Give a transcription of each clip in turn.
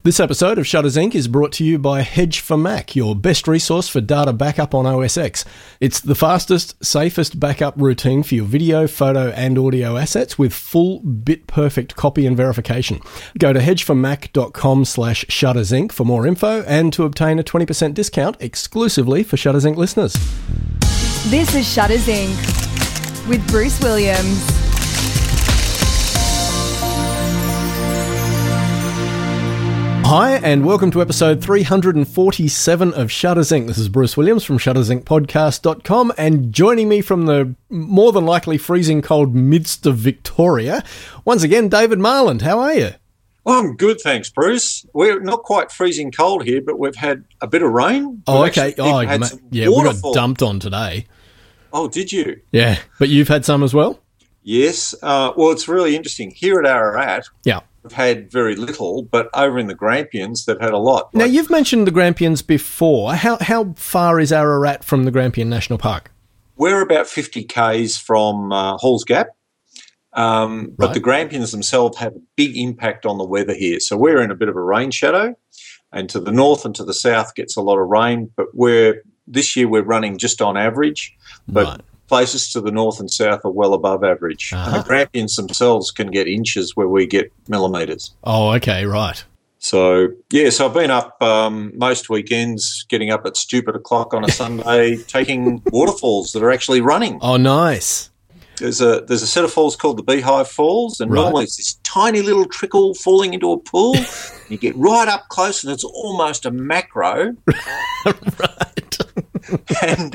This episode of Shutters Inc. is brought to you by Hedge for Mac, your best resource for data backup on OS X. It's the fastest, safest backup routine for your video, photo and audio assets with full bit-perfect copy and verification. Go to hedgeformac.com/shuttersinc for more info and to obtain a 20% discount exclusively for Shutters Inc. listeners. This is Shutters Inc. with Bruce Williams. Hi, and welcome to episode 347 of Shutters Inc. This is Bruce Williams from shuttersincpodcast.com, and joining me from the more than likely freezing cold midst of Victoria, once again, David Marland. How are you? Well, I'm good, thanks, Bruce. We're not quite freezing cold here, but we've had a bit of rain. Oh, okay. We got dumped on today. Oh, did you? Yeah, but you've had some as well? Yes. Well, it's really interesting. Here at Ararat, yeah, we've had very little, but over in the Grampians, they've had a lot. Now, you've mentioned the Grampians before. How far is Ararat from the Grampian National Park? We're about 50 k's from Halls Gap, but the Grampians themselves have a big impact on the weather here. So we're in a bit of a rain shadow, and to the north and to the south gets a lot of rain, but this year we're running just on average, but places to the north and south are well above average. And the Grampians themselves can get inches where we get millimetres. Oh, okay, right. So I've been up most weekends, getting up at stupid o'clock on a Sunday, taking waterfalls that are actually running. Oh, nice. There's a set of falls called the Beehive Falls, and normally it's this tiny little trickle falling into a pool. You get right up close, and it's almost a macro. Right. And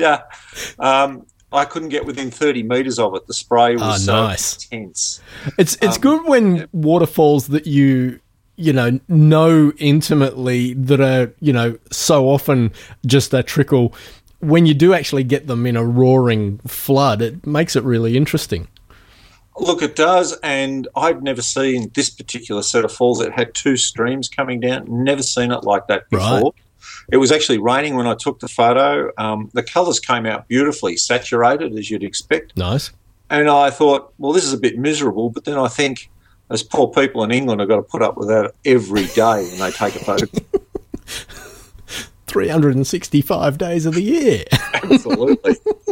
I couldn't get within 30 metres of it. The spray was nice. Intense. It's good when waterfalls that you know intimately that are, so often just a trickle. When you do actually get them in a roaring flood, it makes it really interesting. Look, it does, and I've never seen this particular set of falls. It had two streams coming down. Never seen it like that before. Right. It was actually raining when I took the photo. The colours came out beautifully, saturated, as you'd expect. Nice. And I thought, well, this is a bit miserable, but then I think those poor people in England have got to put up with that every day when they take a photo. 365 days of the year. Absolutely.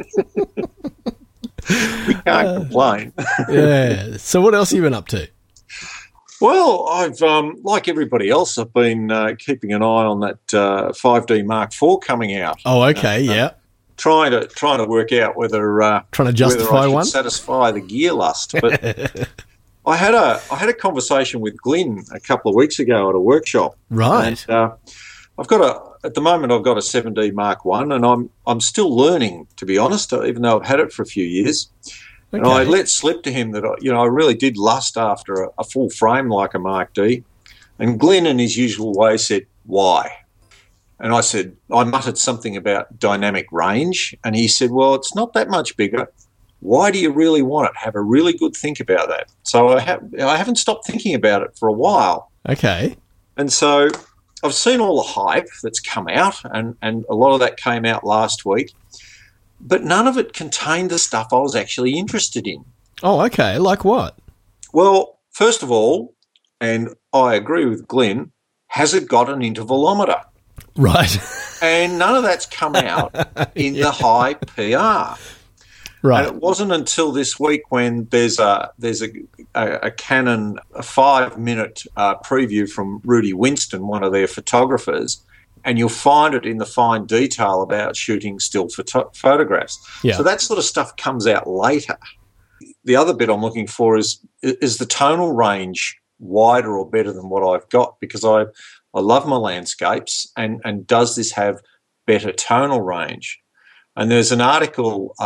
We can't complain. Yeah. So what else have you been up to? Well, I've like everybody else, I've been keeping an eye on that 5D Mark IV coming out. Oh, okay, yeah. Trying to work out whether trying to justify whether I should one, satisfy the gear lust. But I had a conversation with Glyn a couple of weeks ago at a workshop. Right. And at the moment I've got a 7D Mark I, and I'm still learning, to be honest, even though I've had it for a few years. Okay. And I let slip to him that I really did lust after a full frame like a Mark D. And Glenn, in his usual way, said, "Why?" And I muttered something about dynamic range, and he said, "Well, it's not that much bigger. Why do you really want it? Have a really good think about that." So I haven't stopped thinking about it for a while. Okay. And so I've seen all the hype that's come out, and a lot of that came out last week. But none of it contained the stuff I was actually interested in. Oh, okay. Like what? Well, first of all, and I agree with Glenn, has it got an intervalometer? Right. And none of that's come out in the high PR. Right. And it wasn't until this week when there's a Canon 5-minute preview from Rudy Winston, one of their photographers, and you'll find it in the fine detail about shooting still photographs. Yeah. So that sort of stuff comes out later. The other bit I'm looking for is the tonal range wider or better than what I've got, because I love my landscapes, and does this have better tonal range? And there's an article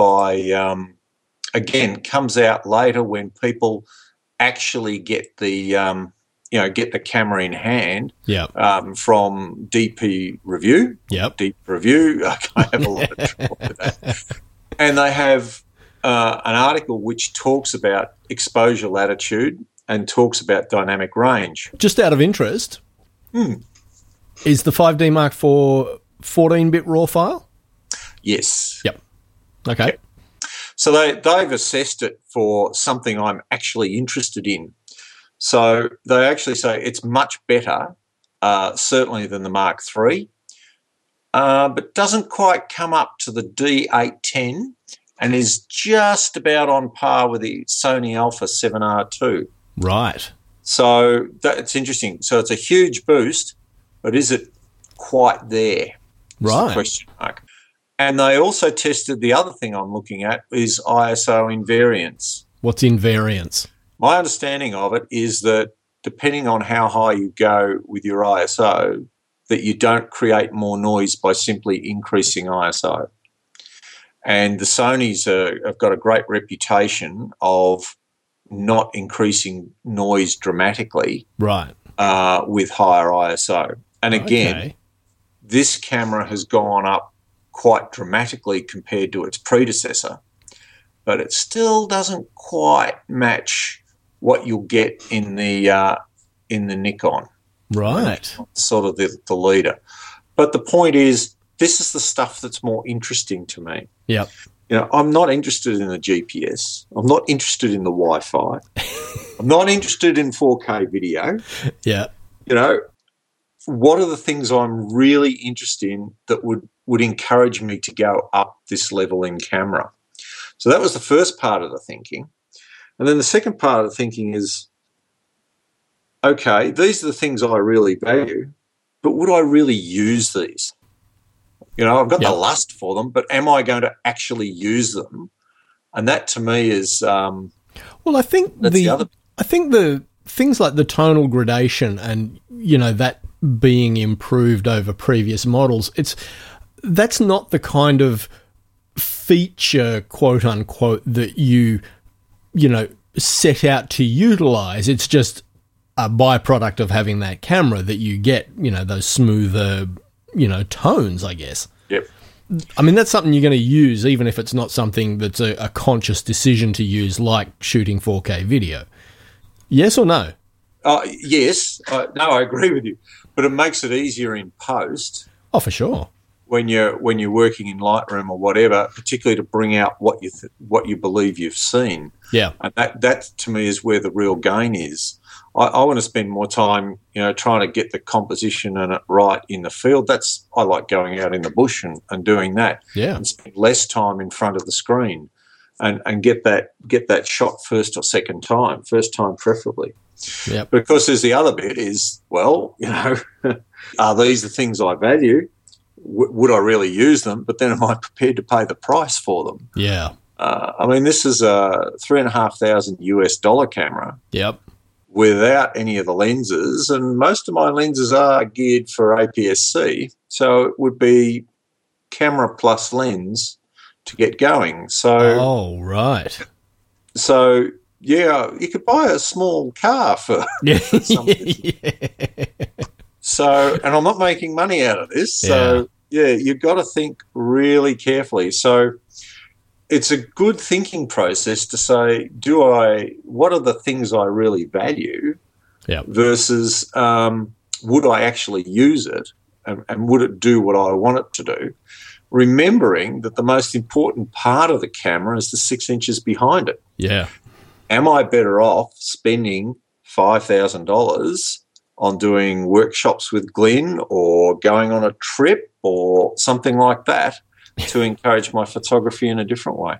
comes out later when people actually get the get the camera in hand. From DP Review. Yep. Deep Review. I have a lot of trouble with that. And they have an article which talks about exposure latitude and talks about dynamic range. Just out of interest, is the 5D Mark IV 14-bit RAW file? Yes. Yep. Okay. Yep. So they've assessed it for something I'm actually interested in. So they actually say it's much better certainly than the Mark III, but doesn't quite come up to the D810 and is just about on par with the Sony Alpha 7R2. Right. So that's interesting. So it's a huge boost, but is it quite there? Right. Question mark. And they also tested the other thing I'm looking at is ISO invariance. What's invariance? My understanding of it is that depending on how high you go with your ISO, that you don't create more noise by simply increasing ISO. And the Sonys have got a great reputation of not increasing noise dramatically, right, with higher ISO. And again, this camera has gone up quite dramatically compared to its predecessor, but it still doesn't quite match what you'll get in the Nikon. Right. Sort of the leader. But the point is, this is the stuff that's more interesting to me. Yep. You know, I'm not interested in the GPS. I'm not interested in the Wi-Fi. I'm not interested in 4K video. Yeah. You know, what are the things I'm really interested in that would encourage me to go up this level in camera? So that was the first part of the thinking. And then the second part of the thinking is, okay, these are the things I really value, but would I really use these? You know, I've got the lust for them, but am I going to actually use them? And that to me is well, I think the things like the tonal gradation and, you know, that being improved over previous models, that's not the kind of feature, quote unquote, that you know, set out to utilize. It's just a byproduct of having that camera that you get, you know, those smoother, you know, tones, I guess. Yep. I mean, that's something you're going to use, even if it's not something that's a conscious decision to use, like shooting 4K video. Yes or no? Yes. No, I agree with you. But it makes it easier in post. Oh, for sure. When you're working in Lightroom or whatever, particularly to bring out what you believe you've seen. Yeah. And that to me is where the real gain is. I want to spend more time, you know, trying to get the composition and it right in the field. I like going out in the bush and doing that. Yeah. And spend less time in front of the screen and get that shot first time preferably. Yeah. Because there's the other bit is, well, you know, are these the things I value? Would I really use them? But then am I prepared to pay the price for them? Yeah. I mean, this is a $3,500 camera. Yep. Without any of the lenses, and most of my lenses are geared for APS-C, so it would be camera plus lens to get going. So, right. So, yeah, you could buy a small car for something. Yeah. So, and I'm not making money out of this. So, yeah, you've got to think really carefully. So, it's a good thinking process to say, what are the things I really value versus would I actually use it and would it do what I want it to do? Remembering that the most important part of the camera is the 6 inches behind it. Yeah. Am I better off spending $5,000 on doing workshops with Glenn or going on a trip or something like that to encourage my photography in a different way?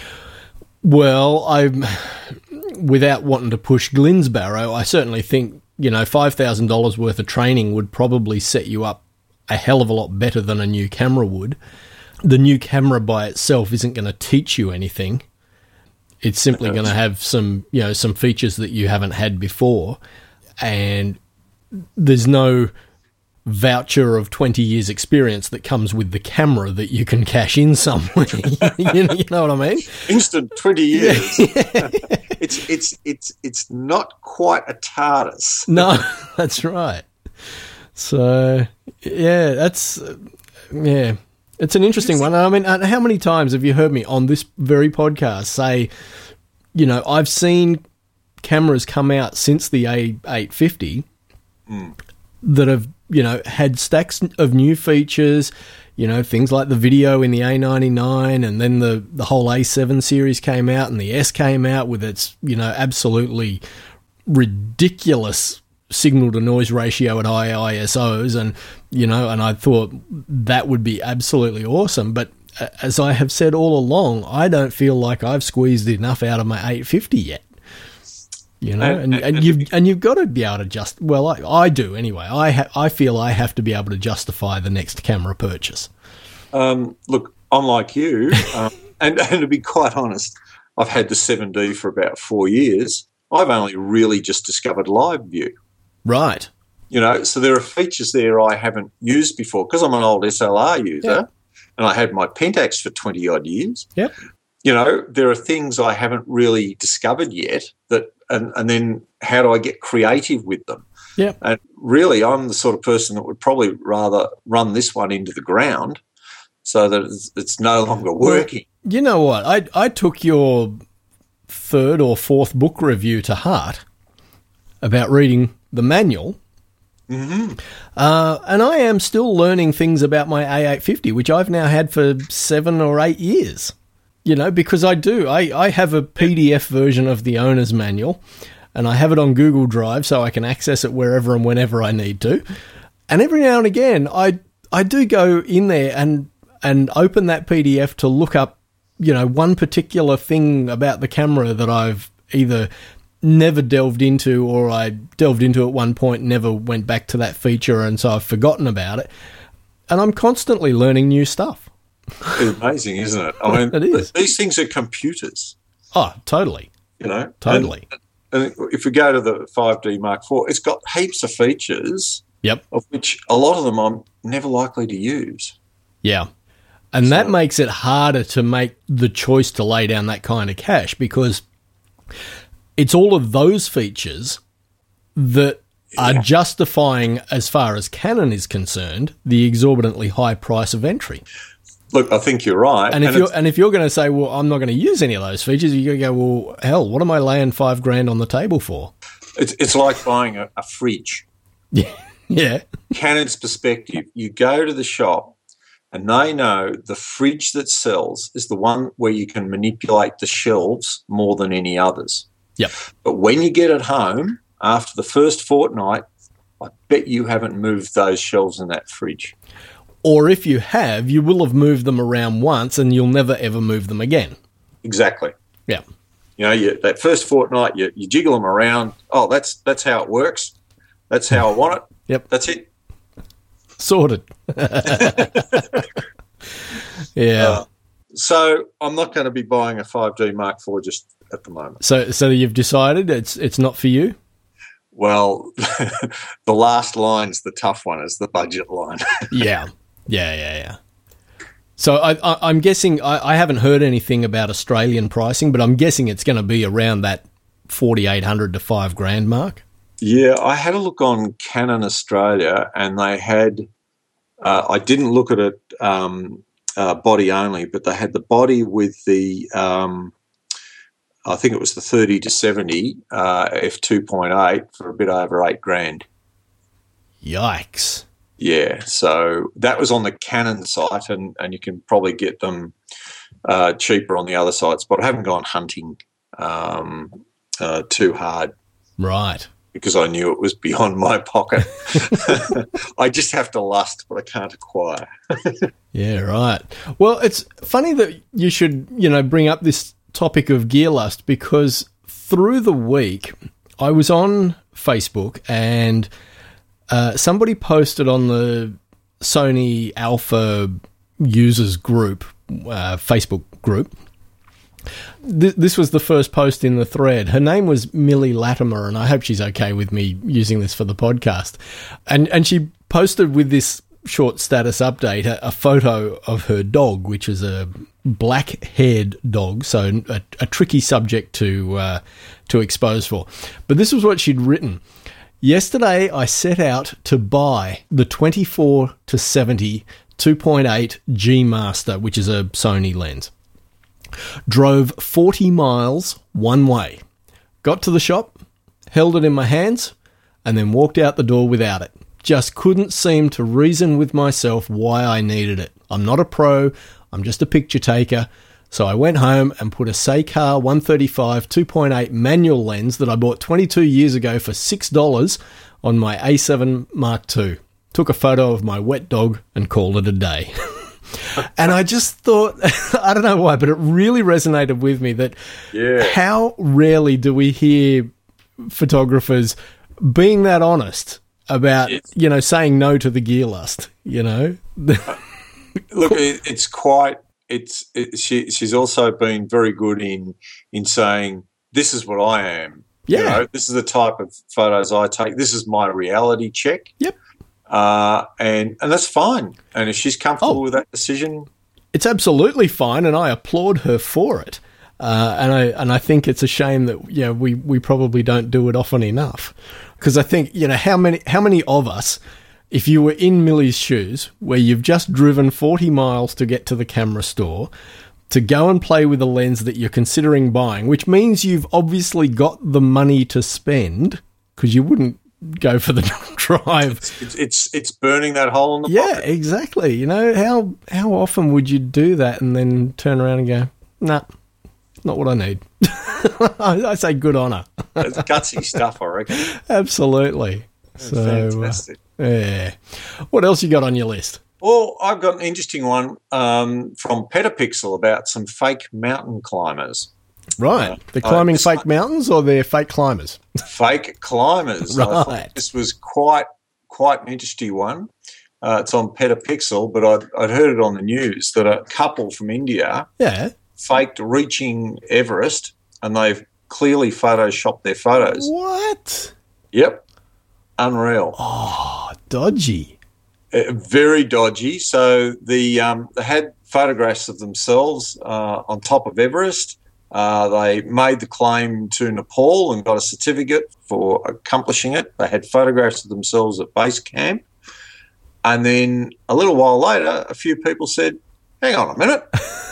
Well, without wanting to push Glenn's barrow, I certainly think, you know, $5,000 worth of training would probably set you up a hell of a lot better than a new camera would. The new camera by itself isn't going to teach you anything. It's simply going to have some features that you haven't had before, and there's no voucher of 20 years experience that comes with the camera that you can cash in somewhere. you know what I mean? Instant 20 years. It's not quite a TARDIS. No, that's right. So it's an interesting one. I mean, how many times have you heard me on this very podcast say, you know, I've seen cameras come out since the A850 that have, you know, had stacks of new features, you know, things like the video in the A99, and then the whole A7 series came out and the S came out with its, you know, absolutely ridiculous signal to noise ratio at high ISOs, and and I thought that would be absolutely awesome. But as I have said all along, I don't feel like I've squeezed enough out of my 850 yet. And you've got to be able to just, well, I do anyway. I feel I have to be able to justify the next camera purchase. Look, I'm like you, and to be quite honest, I've had the 7D for about 4 years. I've only really just discovered Live View. Right. So there are features there I haven't used before because I'm an old SLR user, and I had my Pentax for 20-odd years. Yep. There are things I haven't really discovered yet and then how do I get creative with them? Yeah. And really, I'm the sort of person that would probably rather run this one into the ground so that it's no longer working. Well, you know what? I took your third or fourth book review to heart about reading the manual. Mm-hmm. And I am still learning things about my A850, which I've now had for 7 or 8 years. Because I have a PDF version of the owner's manual, and I have it on Google Drive so I can access it wherever and whenever I need to. And every now and again, I do go in there and open that PDF to look up, one particular thing about the camera that I've either never delved into or I delved into at one point, never went back to that feature, and so I've forgotten about it. And I'm constantly learning new stuff. It's amazing, isn't it? I mean, it is. These things are computers. Oh, totally. Totally. And if we go to the 5D Mark IV, it's got heaps of features. Yep. Of which a lot of them I'm never likely to use. Yeah. And that makes it harder to make the choice to lay down that kind of cash, because it's all of those features that are justifying, as far as Canon is concerned, the exorbitantly high price of entry. Look, I think you're right. And if you're going to say, well, I'm not going to use any of those features, you're going to go, well, hell, what am I laying $5,000 on the table for? It's like buying a fridge. Yeah. Canon's perspective, you go to the shop and they know the fridge that sells is the one where you can manipulate the shelves more than any others. Yep. But when you get it home, after the first fortnight, I bet you haven't moved those shelves in that fridge. Or if you have, you will have moved them around once and you'll never, ever move them again. Exactly. Yeah. That first fortnight, you jiggle them around. Oh, that's how it works. That's how I want it. Yep. That's it. Sorted. Yeah. So I'm not going to be buying a 5D Mark IV just at the moment. So you've decided it's not for you? Well, the last line's the tough one, is the budget line. Yeah. So I'm guessing, I haven't heard anything about Australian pricing, but I'm guessing it's going to be around that $4,800 to $5,000 mark. Yeah, I had a look on Canon Australia, and they had, I didn't look at it body only, but they had the body with the, I think it was the 30 to 70 f2.8 for a bit over $8,000. Yikes. Yeah, so that was on the Canon site, and you can probably get them cheaper on the other sites, but I haven't gone hunting too hard. Right. Because I knew it was beyond my pocket. I just have to lust, but I can't acquire. Yeah, right. Well, it's funny that you should, bring up this topic of gear lust, because through the week I was on Facebook and somebody posted on the Sony Alpha users group, Facebook group. This was the first post in the thread. Her name was Millie Latimer, and I hope she's okay with me using this for the podcast. And she posted with this short status update a photo of her dog, which is a black-haired dog, so a tricky subject to expose for. But this was what she'd written. Yesterday, I set out to buy the 24 to 70 2.8 G Master, which is a Sony lens. Drove 40 miles one way. Got to the shop, held it in my hands, and then walked out the door without it. Just couldn't seem to reason with myself why I needed it. I'm not a pro, I'm just a picture taker. So I went home and put a Seikar 135 2.8 manual lens that I bought 22 years ago for $6 on my A7 Mark II. Took a photo of my wet dog and called it a day. And I just thought, I don't know why, but it really resonated with me that how rarely do we hear photographers being that honest about, saying no to the gear lust, Look, she's also been very good in saying, this is what I am. Yeah. This is the type of photos I take. This is my reality check. Yep. And that's fine. And if she's comfortable with that decision, it's absolutely fine, and I applaud her for it. And I think it's a shame that we probably don't do it often enough, because I think how many of us, if you were in Millie's shoes, where you've just driven 40 miles to get to the camera store to go and play with a lens that you're considering buying, which means you've obviously got the money to spend, because you wouldn't go for the drive. It's burning that hole in the pocket. Yeah, exactly. How often would you do that and then turn around and go, nah, not what I need? I say good on her. It's gutsy stuff, I reckon. Absolutely. Fantastic. Yeah. What else you got on your list? Well, I've got an interesting one from Petapixel about some fake mountain climbers. Right. They're climbing fake mountains, or they're fake climbers? Fake climbers. Right. This was quite an interesting one. It's on Petapixel, but I'd heard it on the news that a couple from India faked reaching Everest, and they've clearly photoshopped their photos. What? Yep. Unreal. Oh, dodgy. Very dodgy. So they had photographs of themselves on top of Everest. They made the climb to Nepal and got a certificate for accomplishing it. They had photographs of themselves at base camp. And then a little while later, a few people said, hang on a minute.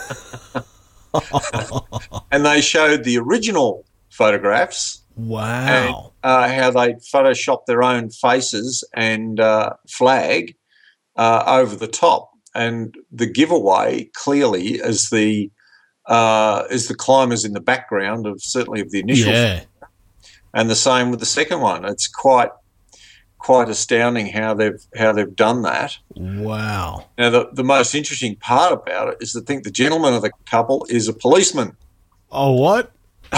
And they showed the original photographs. Wow. And how they photoshopped their own faces and flag over the top. And the giveaway clearly is the climbers in the background of certainly of the initial photo. And the same with the second one. It's quite astounding how they've done that. Wow. Now the most interesting part about it is I think the gentleman of the couple is a policeman. Oh, what?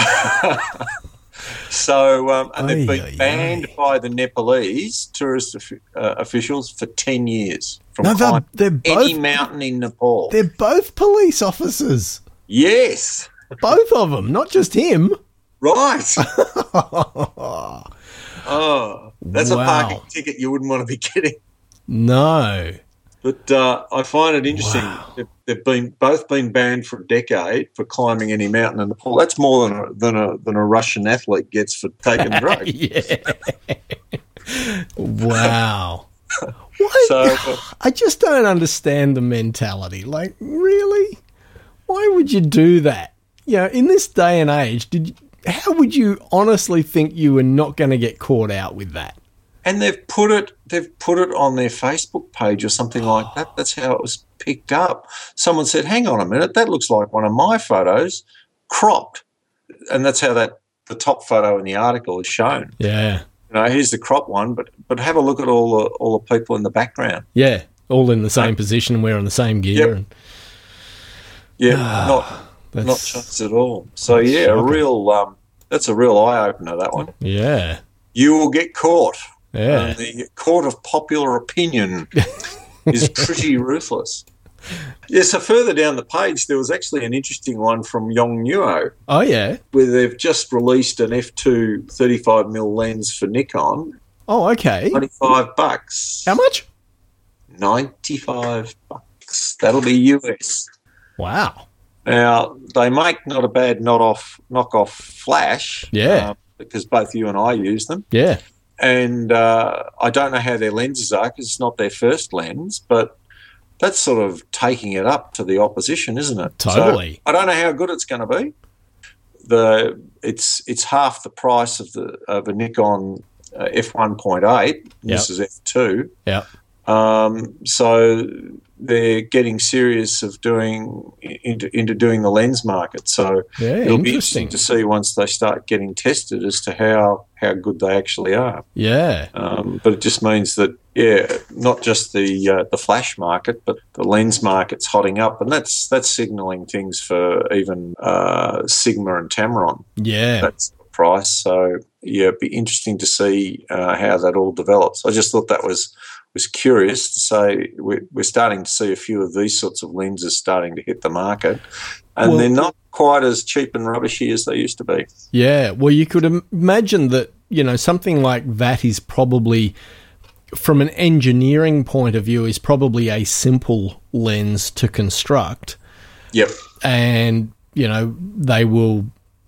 So and they've been banned by the Nepalese tourist officials for 10 years from climbing any mountain in Nepal. They're both police officers. Yes. Both of them, not just him. Right. Oh, that's a parking ticket you wouldn't want to be getting. No. But I find it interesting. Wow. They've both been banned for a decade for climbing any mountain in Nepal. That's more than a Russian athlete gets for taking drugs. Wow. What? So, I just don't understand the mentality. Like, really? Why would you do that? In this day and age, how would you honestly think you were not going to get caught out with that? And they've put it on their Facebook page or something like that. That's how it was picked up. Someone said, hang on a minute, that looks like one of my photos, cropped. And that's how the top photo in the article is shown. Yeah. Here's the cropped one, but have a look at all the people in the background. Yeah, all in the same position, wearing the same gear. Yep. Not changed at all. So that's a real eye opener, that one. Yeah. You will get caught. Yeah. The court of popular opinion is pretty ruthless. Yeah, so further down the page, there was actually an interesting one from Yongnuo. Oh, yeah. Where they've just released an f2 35mm lens for Nikon. Oh, okay. $25. How much? $95. That'll be US. Wow. Now, they make not a bad knockoff flash. Yeah. Because both you and I use them. Yeah. And I don't know how their lenses are because it's not their first lens, but that's sort of taking it up to the opposition, isn't it? Totally. So I don't know how good it's going to be. It's half the price of a Nikon f1.8. This is f2. Yeah. So they're getting serious of doing into doing the lens market. So it'll be interesting to see once they start getting tested as to how good they actually are. Yeah. But it just means that, not just the flash market, but the lens market's hotting up, and that's signalling things for even Sigma and Tamron. Yeah. That's the price. So, it'd be interesting to see how that all develops. I just thought that was curious to say we're starting to see a few of these sorts of lenses starting to hit the market, and they're not quite as cheap and rubbishy as they used to be. Yeah, well, you could imagine that, something like that is probably, from an engineering point of view, is probably a simple lens to construct. Yep. And, they will,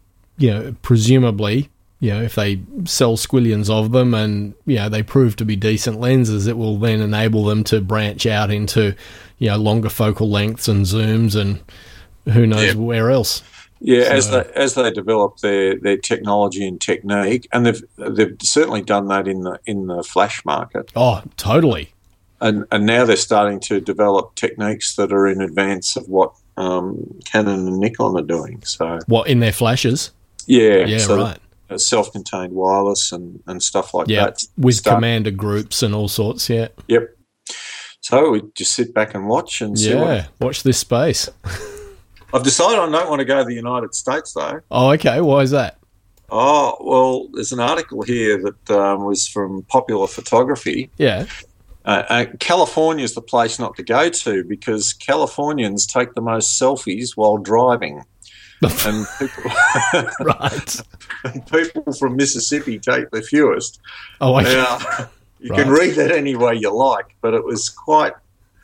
presumably, if they sell squillions of them and, they prove to be decent lenses, it will then enable them to branch out into, longer focal lengths and zooms and who knows where else. Yeah, so, as they develop their technology and technique, and they've certainly done that in the flash market. Oh, totally. And now they're starting to develop techniques that are in advance of what Canon and Nikon are doing. So what, in their flashes? Yeah, so right. Self-contained wireless and stuff like that. With commander groups and all sorts, yeah. Yep. So we just sit back and watch and see. Yeah, watch this space. I've decided I don't want to go to the United States, though. Oh, okay. Why is that? Oh, well, there's an article here that was from Popular Photography. Yeah. California is the place not to go to because Californians take the most selfies while driving. And people, right. And people from Mississippi take the fewest. Oh, okay. Now, you can read that any way you like, but it was quite...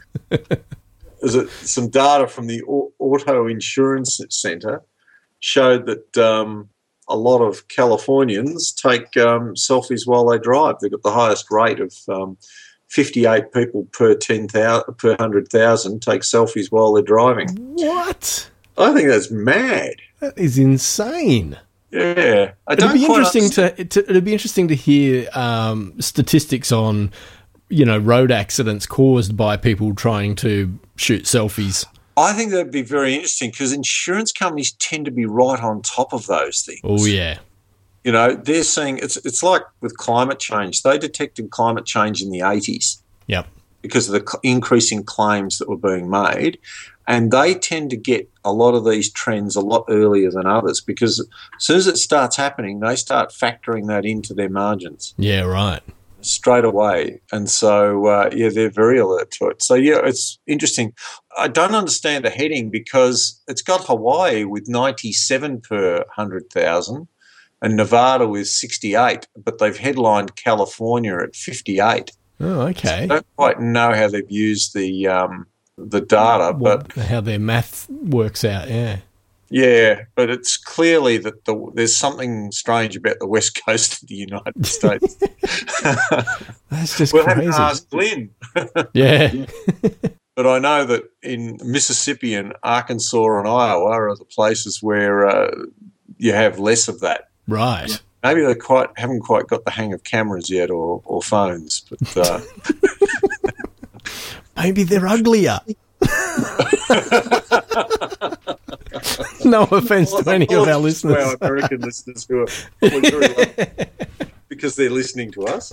some data from the Auto Insurance Centre showed that a lot of Californians take selfies while they drive. They've got the highest rate of 58 people per 100,000 take selfies while they're driving. What? I think that's mad. That is insane. Yeah, it'd be interesting to hear statistics on, road accidents caused by people trying to shoot selfies. I think that'd be very interesting because insurance companies tend to be right on top of those things. Oh, yeah. They're seeing it's like with climate change. They detected climate change in the 80s. Yep. Because of the increasing claims that were being made. And they tend to get a lot of these trends a lot earlier than others because as soon as it starts happening, they start factoring that into their margins. Yeah, right. Straight away. And so, they're very alert to it. So, it's interesting. I don't understand the heading because it's got Hawaii with 97 per 100,000 and Nevada with 68, but they've headlined California at 58. Oh, okay. So I don't quite know how they've used the data, but how their math works out, yeah. Yeah, but it's clearly that there's something strange about the west coast of the United States. That's just we'll crazy. Have to ask Glenn. Yeah. But I know that in Mississippi and Arkansas and Iowa are the places where you have less of that. Right. Maybe they haven't quite got the hang of cameras yet or phones, but maybe they're uglier. No offense to any of our listeners. Our American listeners who are probably very lucky because they're listening to us.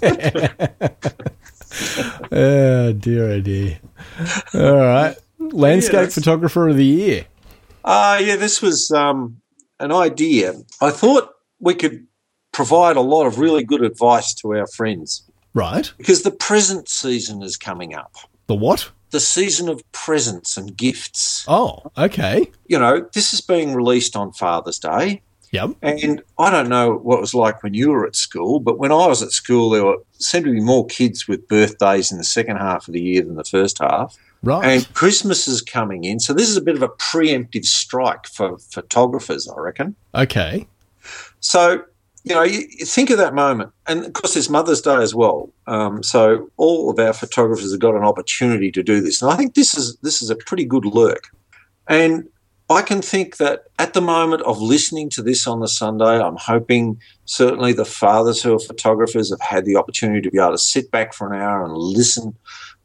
Oh, dear. All right. Landscape Photographer of the Year. This was an idea. I thought we could provide a lot of really good advice to our friends. Right. Because the present season is coming up. The what? The season of presents and gifts. Oh, okay. This is being released on Father's Day. Yep. And I don't know what it was like when you were at school, but when I was at school, there seemed to be more kids with birthdays in the second half of the year than the first half. Right. And Christmas is coming in. So this is a bit of a preemptive strike for photographers, I reckon. Okay. So, you think of that moment. And, of course, there's Mother's Day as well. So all of our photographers have got an opportunity to do this. And I think this is a pretty good lurk. And I can think that at the moment of listening to this on the Sunday, I'm hoping certainly the fathers who are photographers have had the opportunity to be able to sit back for an hour and listen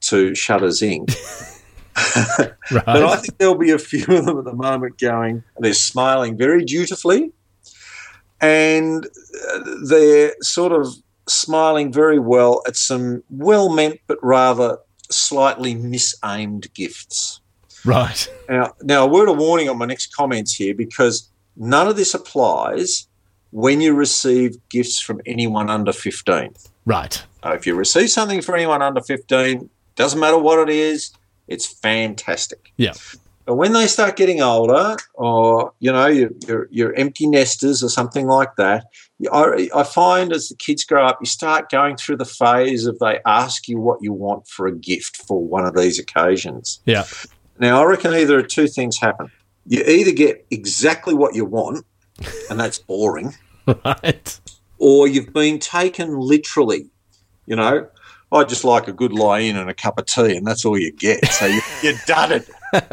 to Shutters Inc. Right. But I think there'll be a few of them at the moment going, they're smiling very dutifully, and they're sort of smiling very well at some well-meant but rather slightly misaimed gifts. Right. Now, a word of warning on my next comments here, because none of this applies when you receive gifts from anyone under 15. Right. If you receive something from anyone under 15, doesn't matter what it is, it's fantastic. Yeah. But when they start getting older, or, you know, you're empty nesters or something like that, I find as the kids grow up, you start going through the phase of they ask you what you want for a gift for one of these occasions. Yeah. Now, I reckon either two things happen. You either get exactly what you want, and that's boring, Right. or you've been taken literally. You know, I just like a good lie-in and a cup of tea, and that's all you get. So you're dudded.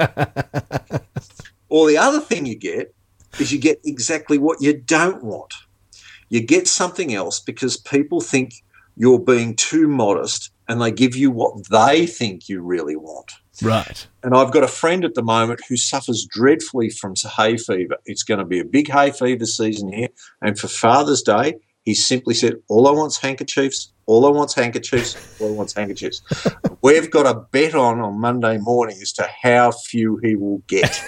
Or the other thing you get is you get exactly what you don't want. You get something else because people think you're being too modest, and they give you what they think you really want. Right. And I've got a friend at the moment who suffers dreadfully from hay fever. It's going to be a big hay fever season here. And for Father's Day, he simply said, all I want's handkerchiefs, all I want's handkerchiefs, all I want's handkerchiefs. We've got a bet on Monday morning as to how few he will get.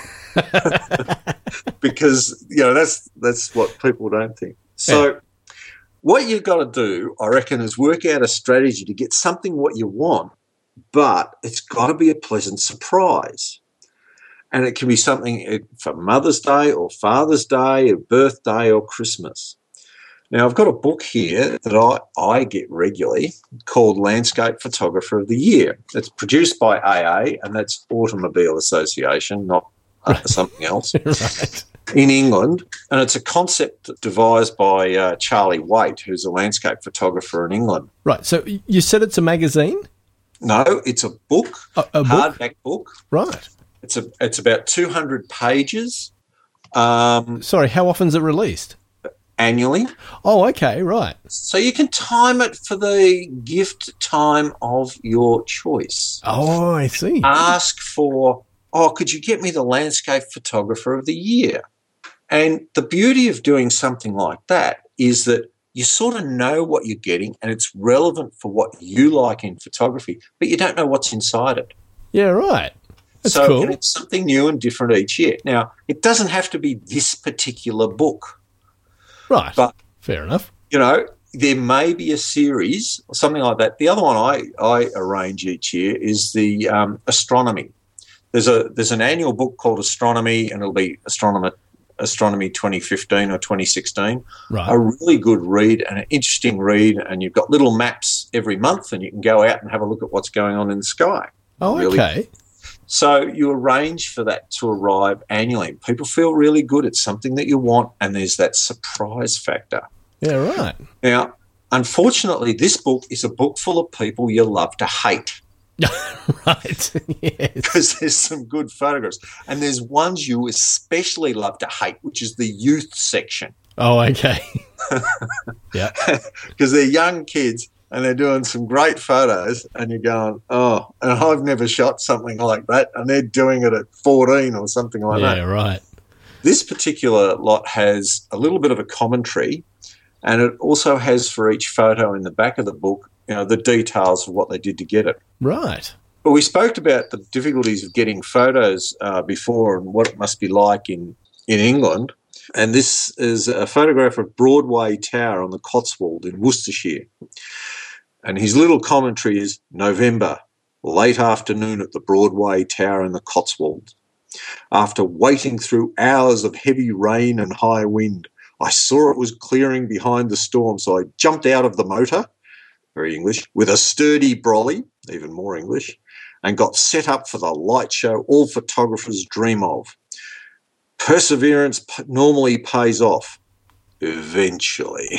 Because, you know, that's what people don't think. So what you've got to do, I reckon, is work out a strategy to get something what you want, but it's got to be a pleasant surprise. And it can be something for Mother's Day or Father's Day or birthday or Christmas. Now, I've got a book here that I get regularly called Landscape Photographer of the Year. It's produced by AA, and that's Automobile Association, not something else, Right. in England. And it's a concept devised by Charlie Waite, who's a landscape photographer in England. Right. So you said it's a magazine? No, it's a book, A book? hardback book. Right. It's about 200 pages Sorry, how often is it released? annually. Oh, okay, right. So you can time it for the gift time of your choice. Oh, I see. Ask for, could you get me the landscape photographer of the year? And the beauty of doing something like that is that you sort of know what you're getting and it's relevant for what you like in photography, but you don't know what's inside it. Yeah, right. That's so cool. And it's something new and different each year. Now, it doesn't have to be this particular book. Right. But, fair enough. you know, there may be a series or something like that. The other one I arrange each year is the astronomy. There's an annual book called Astronomy, and it'll be Astronomy 2015 or 2016. Right. A really good read and an interesting read, and you've got little maps every month, and you can go out and have a look at what's going on in the sky. Oh, Really. okay. So you arrange for that to arrive annually. People feel really good. It's something that you want, and there's that surprise factor. Yeah, right. Now, unfortunately, this book is a book full of people you love to hate Right. Yes. because there's some good photographs. And there's ones you especially love to hate, which is the youth section. Oh, okay. Yeah. Because they're young kids and they're doing some great photos, and you're going, and I've never shot something like that, and they're doing it at 14 or something like that. Yeah, right. This particular lot has a little bit of a commentary, and it also has for each photo in the back of the book, you know, the details of what they did to get it. Right. But we spoke about the difficulties of getting photos before and what it must be like in England. And this is a photograph of Broadway Tower on the Cotswold in Worcestershire. And his little commentary is November, late afternoon at the Broadway Tower in the Cotswold. After waiting through hours of heavy rain and high wind, I saw it was clearing behind the storm, so I jumped out of the motor, very English, with a sturdy brolly, even more English, and got set up for the light show all photographers dream of. Perseverance normally pays off, eventually.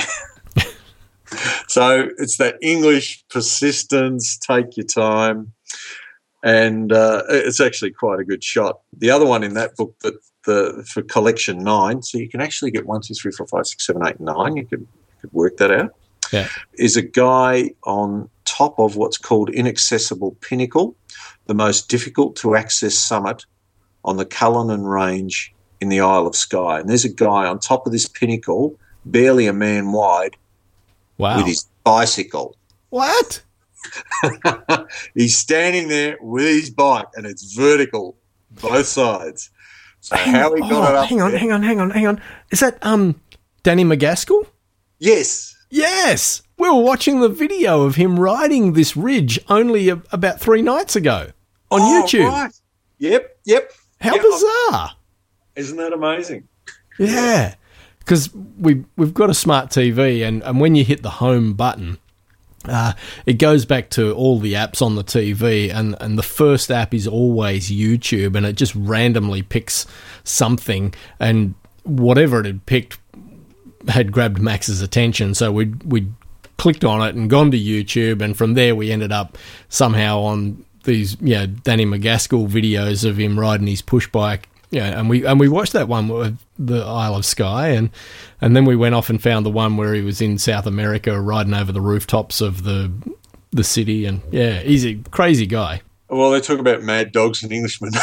So it's that English persistence, take your time, and it's actually quite a good shot. The other one in that book, for collection 9, so you can actually get 1, 2, 3, 4, 5, 6, 7, 8, 9. You could work that out. Yeah. Is a guy on top of what's called Inaccessible Pinnacle, the most difficult to access summit on the Cullinan Range in the Isle of Skye. And there's a guy on top of this pinnacle, barely a man wide, with his bicycle. What? He's standing there with his bike, and it's vertical, both sides. So how he got it up Hang on. Is that Danny McGaskill? Yes. Yes. We were watching the video of him riding this ridge only about 3 nights ago on YouTube. Right. Yep. How bizarre. Isn't that amazing? Yeah. Because we've got a smart TV, and when you hit the home button, it goes back to all the apps on the TV, and the first app is always YouTube, and it just randomly picks something, and whatever it had picked had grabbed Max's attention, so we'd clicked on it and gone to YouTube, and from there we ended up somehow on these Danny McGaskill videos of him riding his push bike. Yeah, and we watched that one with the Isle of Skye, and then we went off and found the one where he was in South America riding over the rooftops of the city, and he's a crazy guy. Well, they talk about mad dogs and Englishmen.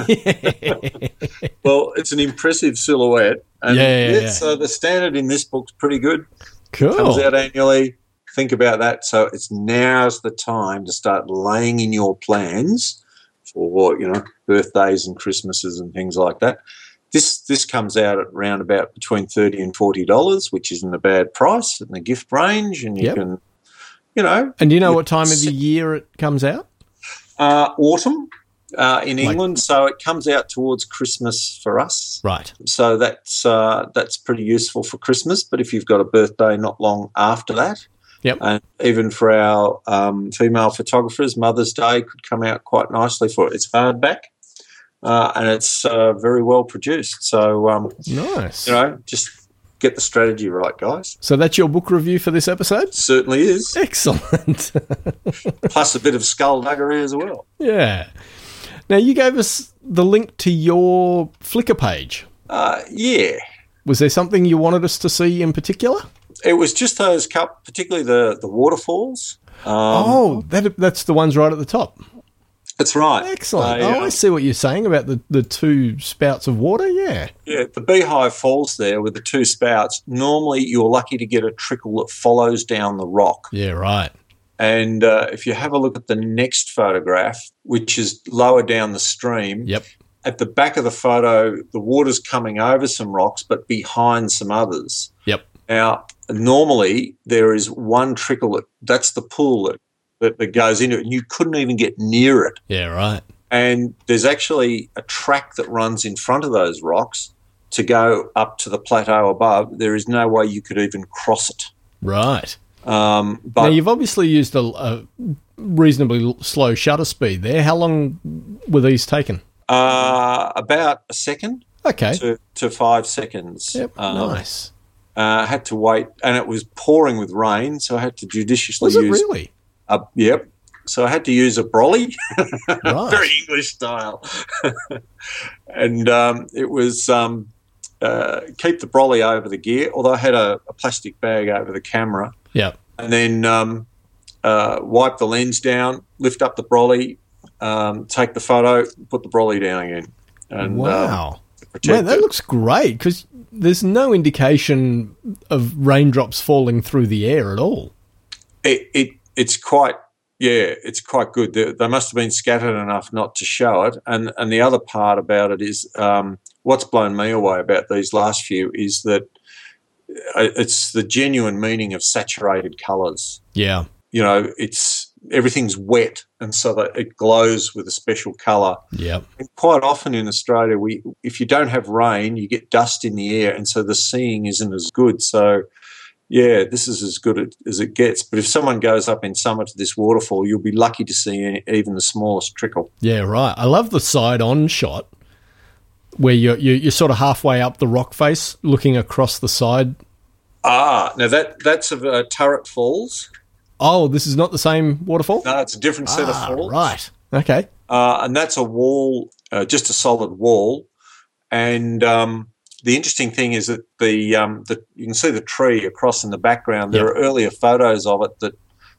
Well, it's an impressive silhouette, and so the standard in this book's pretty good. Cool. It comes out annually. Think about that. So now's the time to start laying in your plans for birthdays and Christmases and things like that. This comes out at around about between $30 and $40, which isn't a bad price in the gift range, and you can, And do you know what time of the year it comes out? Autumn in England, so it comes out towards Christmas for us. Right. So that's pretty useful for Christmas. But if you've got a birthday not long after that. Yep. And even for our female photographers, Mother's Day could come out quite nicely for it. It's hardback, and it's very well produced. So, nice. Just get the strategy right, guys. So that's your book review for this episode? Certainly is. Excellent. Plus a bit of skullduggery as well. Yeah. Now, you gave us the link to your Flickr page. Yeah. Was there something you wanted us to see in particular? It was just those particularly the waterfalls. That's the ones right at the top. That's right. Excellent. I see what you're saying about the 2 spouts of water, yeah. Yeah, the Beehive Falls there with the 2 spouts, normally you're lucky to get a trickle that follows down the rock. Yeah, right. And if you have a look at the next photograph, which is lower down the stream, yep. At the back of the photo, the water's coming over some rocks but behind some others. Yep. Now, normally there is one trickle that's the pool that goes into it, and you couldn't even get near it. Yeah, right. And there's actually a track that runs in front of those rocks to go up to the plateau above. There is no way you could even cross it. Right. But now, you've obviously used a reasonably slow shutter speed there. How long were these taken? About a second. Okay. To 5 seconds. Yep, nice. Had to wait, and it was pouring with rain, so I had to judiciously use... Was it really? Yep. So I had to use a brolly, right. Very English style. And it was keep the brolly over the gear, although I had a plastic bag over the camera. Yeah. And then wipe the lens down, lift up the brolly, take the photo, put the brolly down again. And, wow. Man, that looks great, because there's no indication of raindrops falling through the air at all. It's quite good. They must have been scattered enough not to show it. And the other part about it is what's blown me away about these last few is that it's the genuine meaning of saturated colours. Yeah. Everything's wet, and so that it glows with a special colour. Yeah. Quite often in Australia, if you don't have rain, you get dust in the air, and so the seeing isn't as good. So, yeah, this is as good as it gets. But if someone goes up in summer to this waterfall, you'll be lucky to see even the smallest trickle. Yeah, right. I love the side-on shot where you're sort of halfway up the rock face, looking across the side. Now that's of Turret Falls. Oh, this is not the same waterfall? No, it's a different set of falls. Right. Okay. And that's a wall, just a solid wall. And the interesting thing is that you can see the tree across in the background. There are earlier photos of it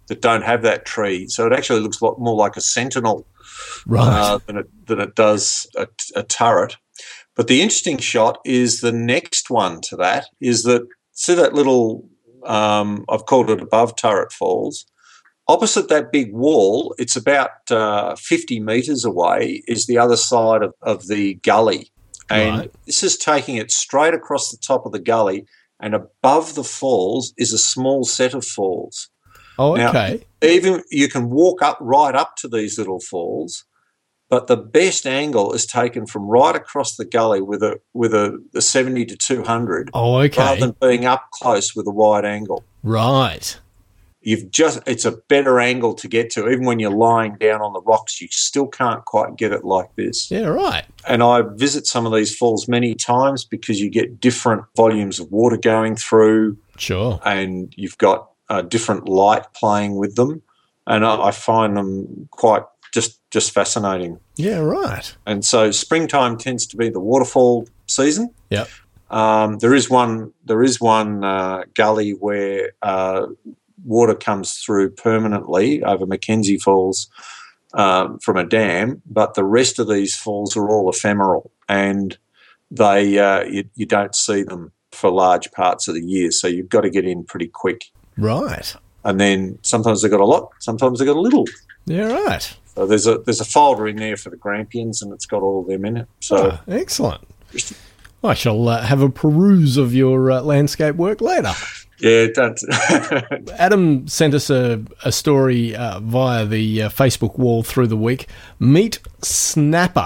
that don't have that tree. So it actually looks a lot more like a sentinel than it does a turret. But the interesting shot is the next one to that is that, see that little, I've called it above turret falls. Opposite that big wall, it's about 50 metres away, is the other side of the gully. And this is taking it straight across the top of the gully, and above the falls is a small set of falls. Oh, okay. Now, even you can walk right up to these little falls, but the best angle is taken from right across the gully with a 70 to 200. Oh, okay. Rather than being up close with a wide angle. Right. It's a better angle to get to. Even when you're lying down on the rocks, you still can't quite get it like this. Yeah, right. And I visit some of these falls many times because you get different volumes of water going through. Sure. And you've got different light playing with them. And I find them quite just fascinating. Yeah, right. And so springtime tends to be the waterfall season. Yep. There is one gully where water comes through permanently over Mackenzie Falls from a dam, but the rest of these falls are all ephemeral, and they you don't see them for large parts of the year, so you've got to get in pretty quick. Right. And then sometimes they've got a lot, sometimes they've got a little. Yeah, right. So there's a folder in there for the Grampians, and it's got all of them in it. So excellent. I shall have a peruse of your landscape work later. Yeah, don't. Adam sent us a story via the Facebook wall through the week. Meet Snappr,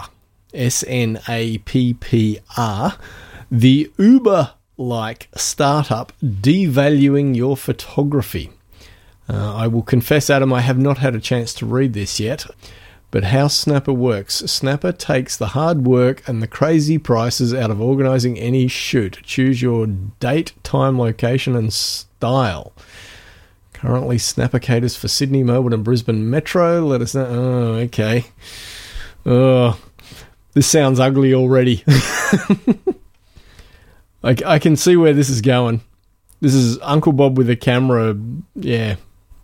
SNAPPR, the Uber-like startup devaluing your photography. I will confess, Adam, I have not had a chance to read this yet. But how Snappr works. Snappr takes the hard work and the crazy prices out of organising any shoot. Choose your date, time, location and style. Currently, Snappr caters for Sydney, Melbourne and Brisbane Metro. Let us know. Oh, okay. Oh, this sounds ugly already. I can see where this is going. This is Uncle Bob with a camera. Yeah.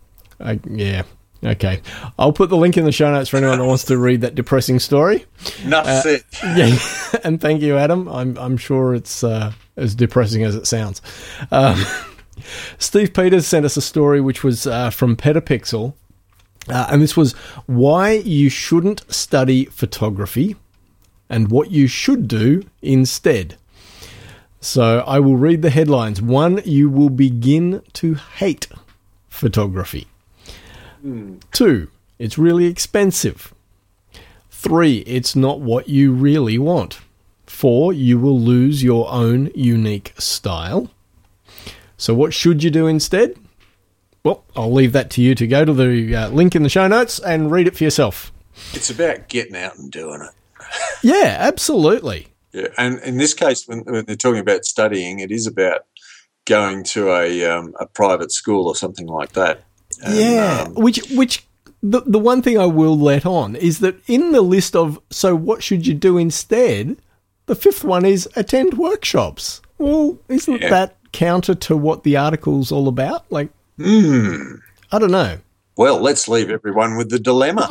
Okay. I'll put the link in the show notes for anyone that wants to read that depressing story. Enough said. Yeah, and thank you, Adam. I'm sure it's as depressing as it sounds. Steve Peters sent us a story which was from Petapixel, and this was why you shouldn't study photography and what you should do instead. So I will read the headlines. 1, you will begin to hate photography. 2, it's really expensive. 3, it's not what you really want. 4, you will lose your own unique style. So what should you do instead? Well, I'll leave that to you to go to the link in the show notes and read it for yourself. It's about getting out and doing it. Yeah, absolutely. Yeah, and in this case, when they're talking about studying, it is about going to a private school or something like that. And, which the one thing I will let on is that in the list of, so what should you do instead, the 5th one is attend workshops. Well, isn't that counter to what the article's all about? Like, I don't know. Well, let's leave everyone with the dilemma.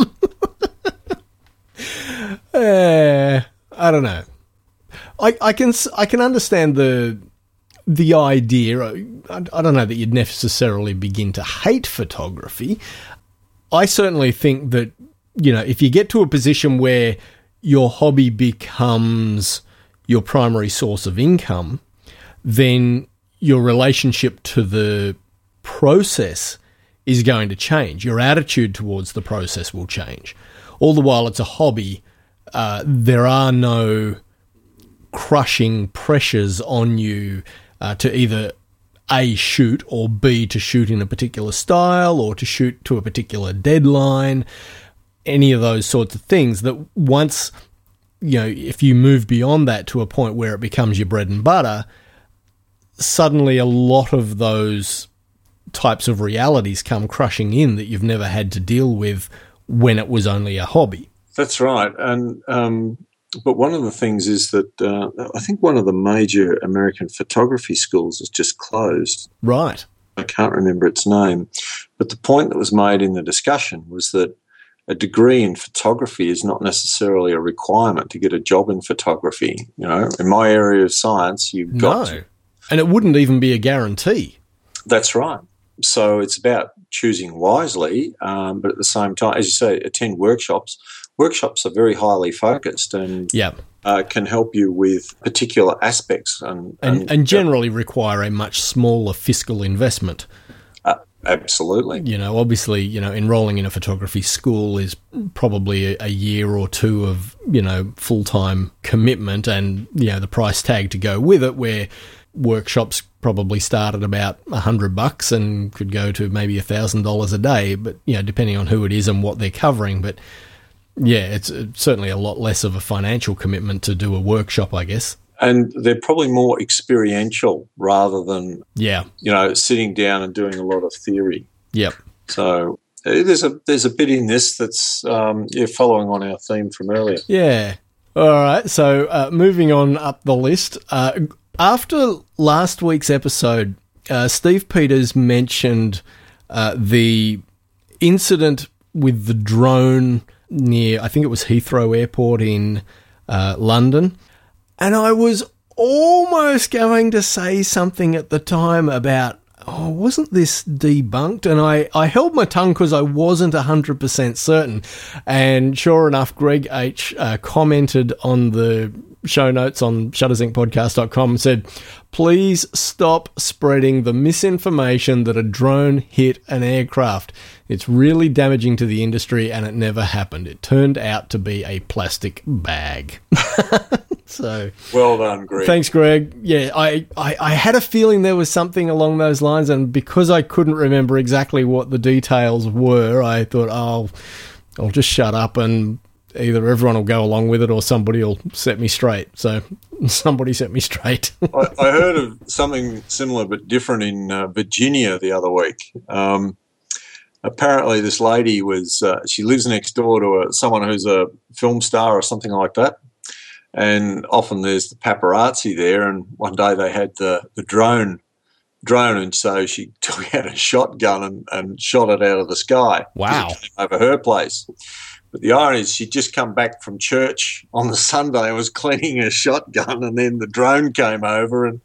I don't know. I can understand the idea. I don't know that you'd necessarily begin to hate photography. I certainly think that, if you get to a position where your hobby becomes your primary source of income, then your relationship to the process is going to change. Your attitude towards the process will change. All the while it's a hobby, there are no crushing pressures on you to either A, shoot, or B, to shoot in a particular style, or to shoot to a particular deadline, any of those sorts of things that once, if you move beyond that to a point where it becomes your bread and butter, suddenly a lot of those types of realities come crushing in that you've never had to deal with when it was only a hobby. That's right. And but one of the things is that I think one of the major American photography schools has just closed. Right. I can't remember its name. But the point that was made in the discussion was that a degree in photography is not necessarily a requirement to get a job in photography. You know, in my area of science, you've got to. And it wouldn't even be a guarantee. That's right. So it's about choosing wisely, but at the same time, as you say, attend workshops. Workshops are very highly focused and can help you with particular aspects. And generally require a much smaller fiscal investment. Absolutely. You know, obviously, you know, enrolling in a photography school is probably a year or two of, you know, full-time commitment and, you know, the price tag to go with it, where workshops probably start at about $100 and could go to maybe $1,000 a day, but, you know, depending on who it is and what they're covering. But, yeah, it's certainly a lot less of a financial commitment to do a workshop, I guess. And they're probably more experiential rather than, you know, sitting down and doing a lot of theory. Yep. So there's a bit in this that's following on our theme from earlier. Yeah. All right. So moving on up the list, after last week's episode, Steve Peters mentioned the incident with the drone near, I think it was Heathrow Airport in London. And I was almost going to say something at the time about, wasn't this debunked? And I held my tongue because I wasn't 100% certain. And sure enough, Greg H. commented on the show notes on shutterzincpodcast.com and said, please stop spreading the misinformation that a drone hit an aircraft. It's really damaging to the industry and it never happened. It turned out to be a plastic bag. So well done, Greg. Thanks, Greg. Yeah, I had a feeling there was something along those lines, and because I couldn't remember exactly what the details were, I thought, I'll just shut up and either everyone will go along with it or somebody will set me straight. So somebody set me straight. I heard of something similar but different in Virginia the other week. Apparently this lady she lives next door to someone who's a film star or something like that. And often there's the paparazzi there, and one day they had the drone, and so she took out a shotgun and shot it out of the sky. Wow. Over her place. But the irony is she'd just come back from church on the Sunday and was cleaning her shotgun, and then the drone came over and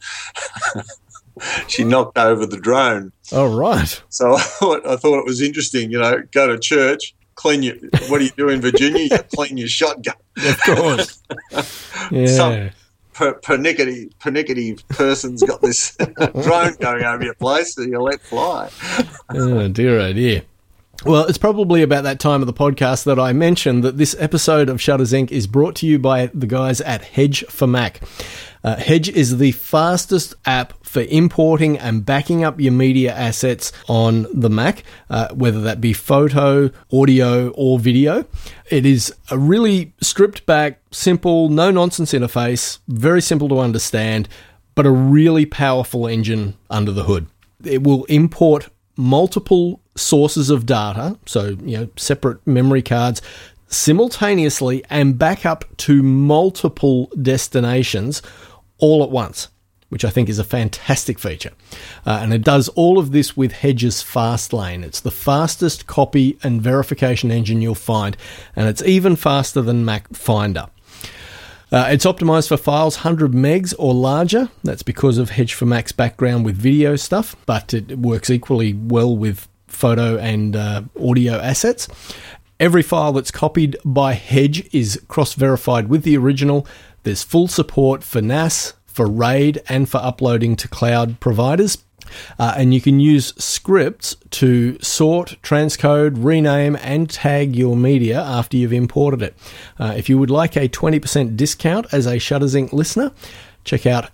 she knocked over the drone. Oh, right. So I thought it was interesting, you know, go to church, what do you do in Virginia? You clean your shotgun. Of course. Yeah. Some pernickety person's got this drone going over your place that you let fly. Oh, dear. Well, it's probably about that time of the podcast that I mentioned that this episode of Shutters Inc. is brought to you by the guys at Hedge for Mac. Hedge is the fastest app for importing and backing up your media assets on the Mac, whether that be photo, audio, or video. It is a really stripped back, simple, no-nonsense interface, very simple to understand, but a really powerful engine under the hood. It will import multiple sources of data, so, you know, separate memory cards, simultaneously and back up to multiple destinations all at once, which I think is a fantastic feature. And it does all of this with Hedge's Fastlane. It's the fastest copy and verification engine you'll find, and it's even faster than Mac Finder. It's optimized for files 100 megs or larger. That's because of Hedge for Mac's background with video stuff, but it works equally well with photo and audio assets. Every file that's copied by Hedge is cross-verified with the original. There's full support for NAS, for RAID, and for uploading to cloud providers. And you can use scripts to sort, transcode, rename, and tag your media after you've imported it. If you would like a 20% discount as a Shutters Inc. listener, check out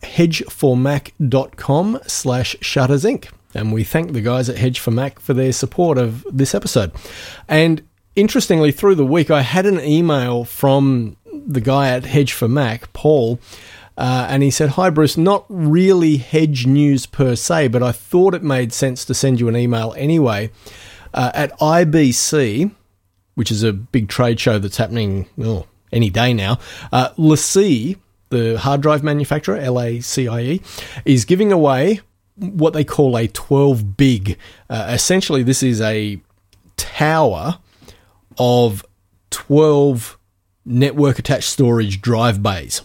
hedgeformac.com/shuttersinc. And we thank the guys at Hedge for Mac for their support of this episode. And interestingly, through the week, I had an email from the guy at Hedge for Mac, Paul, and he said, "Hi, Bruce, not really Hedge news per se, but I thought it made sense to send you an email anyway. At IBC, which is a big trade show that's happening any day now, LaCie, the hard drive manufacturer, LACIE, is giving away what they call a 12 big. Essentially, this is a tower of 12 network-attached storage drive bays,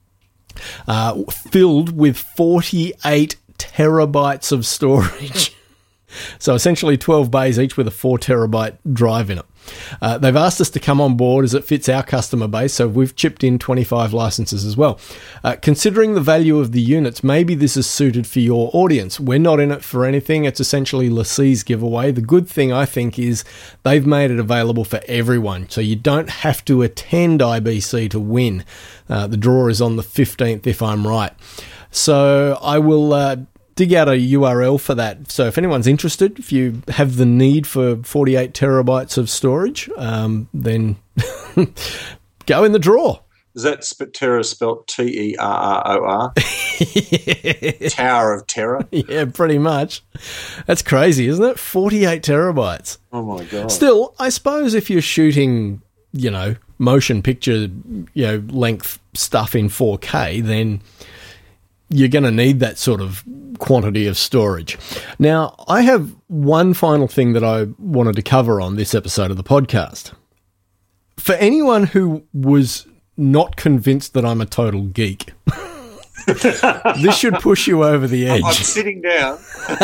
filled with 48 terabytes of storage. So essentially 12 bays, each with a 4 terabyte drive in it. They've asked us to come on board as it fits our customer base, so we've chipped in 25 licenses as well. Considering the value of the units, maybe this is suited for your audience. We're not in it for anything. It's essentially LaCie's giveaway. The good thing, I think, is they've made it available for everyone, so you don't have to attend IBC to win. The draw is on the 15th, if I'm right. So I will dig out a URL for that. So if anyone's interested, if you have the need for 48 terabytes of storage, then go in the draw. Is that Terror spelled Terror? Yeah. Tower of Terror? Yeah, pretty much. That's crazy, isn't it? 48 terabytes. Oh, my God. Still, I suppose if you're shooting, motion picture, length stuff in 4K, then you're going to need that sort of quantity of storage. Now, I have one final thing that I wanted to cover on this episode of the podcast. For anyone who was not convinced that I'm a total geek, this should push you over the edge. I'm sitting down.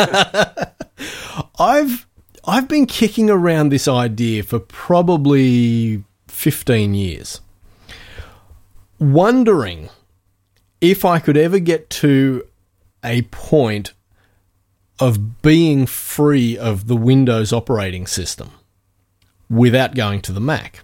I've been kicking around this idea for probably 15 years, wondering if I could ever get to a point of being free of the Windows operating system without going to the Mac.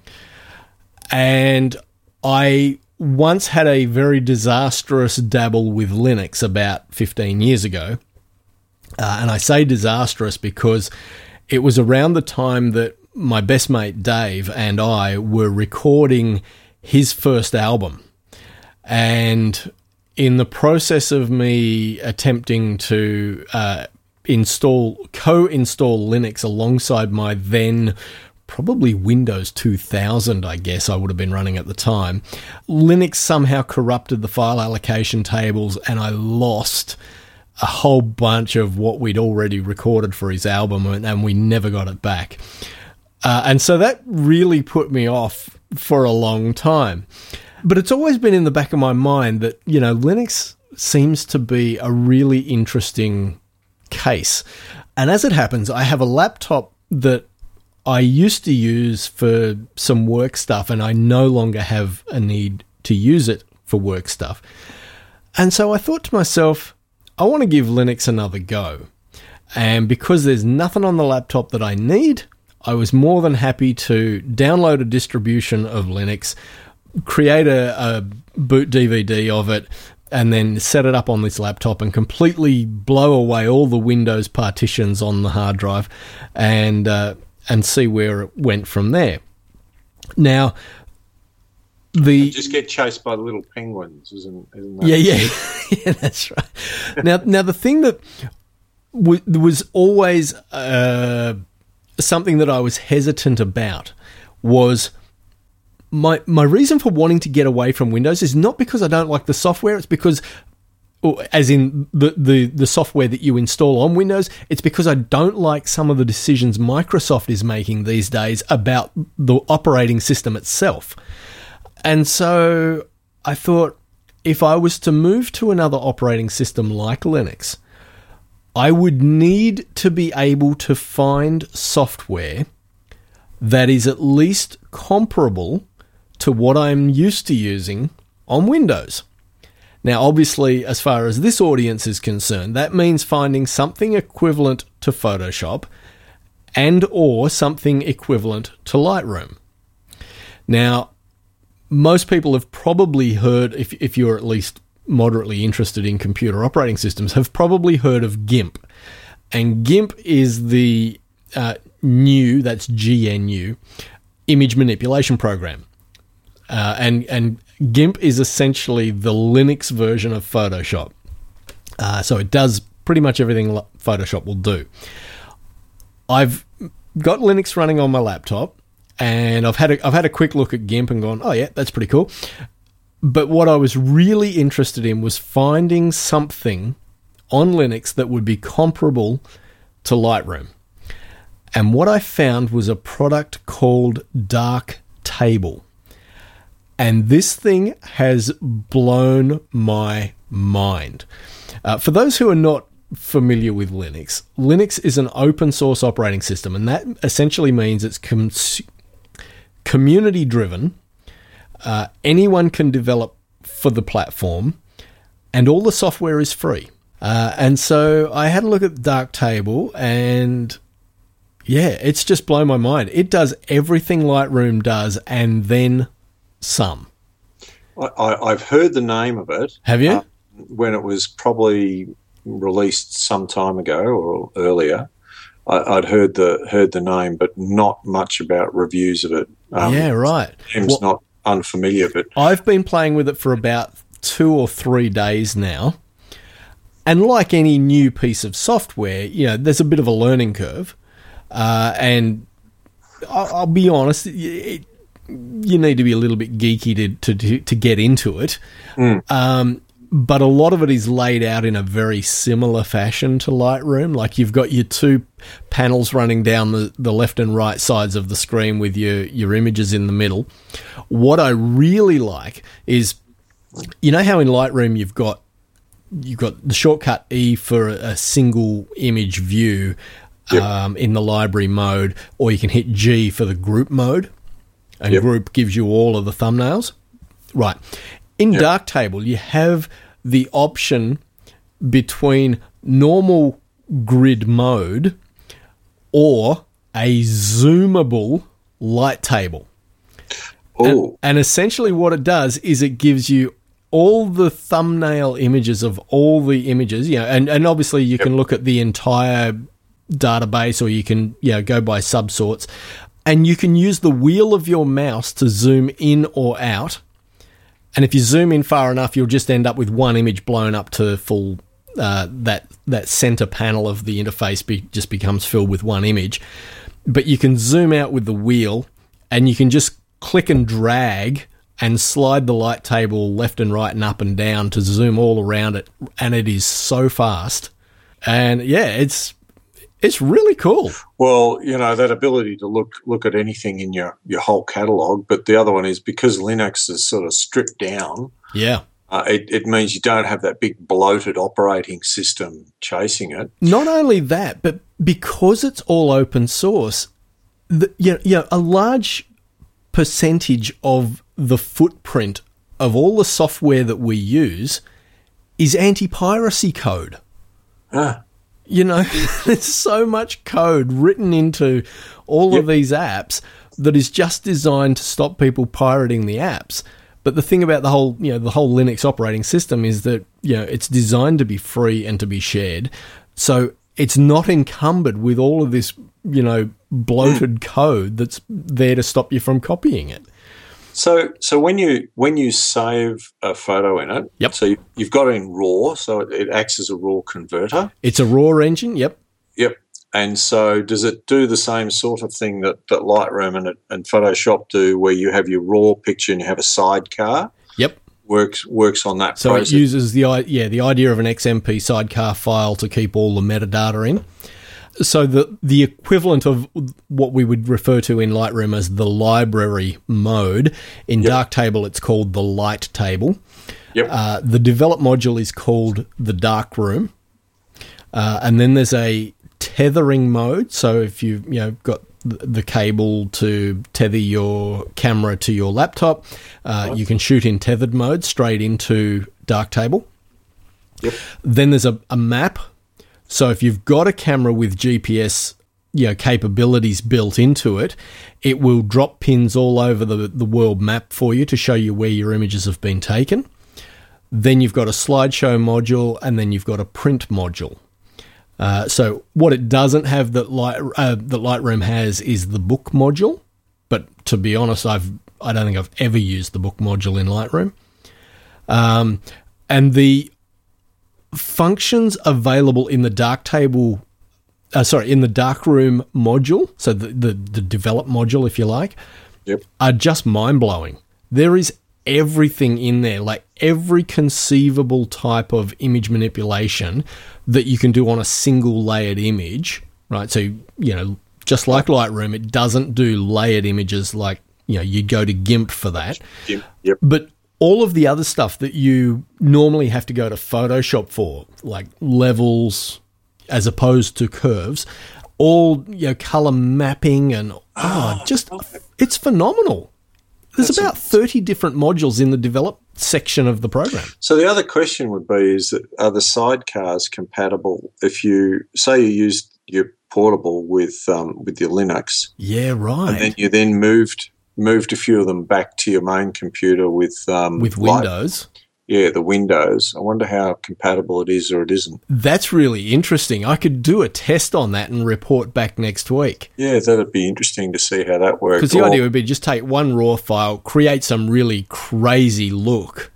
And I once had a very disastrous dabble with Linux about 15 years ago. And I say disastrous because it was around the time that my best mate Dave and I were recording his first album. And in the process of me attempting to co-install Linux alongside my then probably Windows 2000, I guess I would have been running at the time, Linux somehow corrupted the file allocation tables and I lost a whole bunch of what we'd already recorded for his album, and we never got it back. And so that really put me off for a long time. But it's always been in the back of my mind that, Linux seems to be a really interesting case. And as it happens, I have a laptop that I used to use for some work stuff, and I no longer have a need to use it for work stuff. And so I thought to myself, I want to give Linux another go. And because there's nothing on the laptop that I need, I was more than happy to download a distribution of Linux, create a boot DVD of it, and then set it up on this laptop and completely blow away all the Windows partitions on the hard drive and see where it went from there. Now, just get chased by the little penguins, isn't that? Yeah, that's right. Now the thing that was always something that I was hesitant about was my reason for wanting to get away from Windows is not because I don't like the software. It's because, as in the software that you install on Windows, it's because I don't like some of the decisions Microsoft is making these days about the operating system itself. And so I thought, if I was to move to another operating system like Linux, I would need to be able to find software that is at least comparable to what I'm used to using on Windows. Now, obviously, as far as this audience is concerned, that means finding something equivalent to Photoshop and or something equivalent to Lightroom. Now, most people have probably heard, if you're at least moderately interested in computer operating systems, have probably heard of GIMP. And GIMP is the GNU, that's GNU, image manipulation program. And GIMP is essentially the Linux version of Photoshop. So it does pretty much everything Photoshop will do. I've got Linux running on my laptop, and I've had a quick look at GIMP and gone, oh yeah, that's pretty cool. But what I was really interested in was finding something on Linux that would be comparable to Lightroom. And what I found was a product called Darktable. And this thing has blown my mind. For those who are not familiar with Linux, Linux is an open source operating system, and that essentially means it's community driven. Anyone can develop for the platform, and all the software is free. And so I had a look at Darktable, and yeah, it's just blown my mind. It does everything Lightroom does, and then some. I've heard the name of it. Have you? When it was probably released some time ago or earlier, I'd heard the name, but not much about reviews of it. Yeah, right. Seems not unfamiliar, but I've been playing with it for about 2 or 3 days now. And like any new piece of software, there's a bit of a learning curve. And I'll be honest, you need to be a little bit geeky to get into it. But a lot of it is laid out in a very similar fashion to Lightroom. Like you've got your 2 panels running down the left and right sides of the screen with your images in the middle. What I really like is, how in Lightroom you've got the shortcut E for a single image view in the library mode, or you can hit G for the group mode, and group gives you all of the thumbnails. Right. In Darktable, you have the option between normal grid mode or a zoomable light table. And essentially what it does is it gives you all the thumbnail images of all the images, and obviously you can look at the entire database, or you can go by subsorts, and you can use the wheel of your mouse to zoom in or out. And if you zoom in far enough, you'll just end up with one image blown up to full. That center panel of the interface just becomes filled with one image. But you can zoom out with the wheel, and you can just click and drag and slide the light table left and right and up and down to zoom all around it. And it is so fast. And yeah, it's really cool. Well, that ability to look at anything in your whole catalogue, but the other one is because Linux is sort of stripped down. Yeah. It means you don't have that big bloated operating system chasing it. Not only that, but because it's all open source, a large percentage of the footprint of all the software that we use is anti-piracy code. There's so much code written into all of these apps that is just designed to stop people pirating the apps. But the thing about the whole Linux operating system is that, it's designed to be free and to be shared. So it's not encumbered with all of this, bloated code that's there to stop you from copying it. So when you save a photo in it, so you've got it in RAW, so it acts as a RAW converter. It's a RAW engine, Yep. And so does it do the same sort of thing that Lightroom and Photoshop do, where you have your RAW picture and you have a sidecar? Yep. Works on that so process. So it uses the idea of an XMP sidecar file to keep all the metadata in. So the equivalent of what we would refer to in Lightroom as the library mode, in Darktable it's called the light table. The develop module is called the darkroom. And then there's a tethering mode. So if you've got the cable to tether your camera to your laptop, you can shoot in tethered mode straight into Darktable. Then there's a map. So if you've got a camera with GPS capabilities built into it, it will drop pins all over the world map for you to show you where your images have been taken. Then you've got a slideshow module, and then you've got a print module. So what it doesn't have that Lightroom has is the book module. But to be honest, I don't think I've ever used the book module in Lightroom. And the functions available in the Darktable, in the Darkroom module, so the develop module, if you like, are just mind-blowing. There is everything in there, like every conceivable type of image manipulation that you can do on a single layered image, right? So, just like Lightroom, it doesn't do layered images like, you'd go to GIMP for that. GIMP, yep. But all of the other stuff that you normally have to go to Photoshop for, like levels as opposed to curves, all, color mapping and, it's phenomenal. There's about 30 different modules in the develop section of the program. So the other question would be, is that are the sidecars compatible if you used your portable with your Linux? Yeah, right. And then you moved a few of them back to your main computer with Windows. The Windows. I wonder how compatible it is or it isn't. That's really interesting. I could do a test on that and report back next week. Yeah, that'd be interesting to see how that works. Because the idea would be just take one RAW file, create some really crazy look